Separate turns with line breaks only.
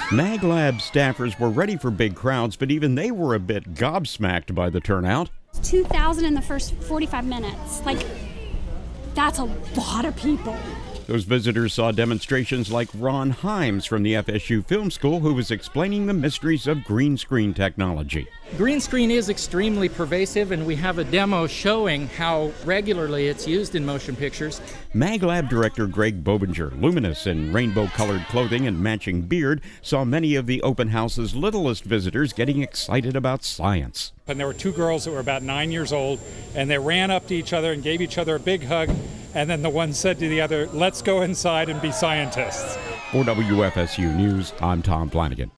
MagLab staffers were ready for big crowds, but even they were a bit gobsmacked by the turnout.
2,000 in the first 45 minutes. That's a lot of people.
Those visitors saw demonstrations like Ron Himes from the FSU Film School, who was explaining the mysteries of green screen technology.
Green screen is extremely pervasive, and we have a demo showing how regularly it's used in motion pictures.
MagLab director Greg Bobinger, luminous in rainbow-colored clothing and matching beard, saw many of the open house's littlest visitors getting excited about science.
And there were two girls that were about 9 years old, and they ran up to each other and gave each other a big hug, and then the one said to the other, "Let's go inside and be scientists."
For WFSU News, I'm Tom Flanagan.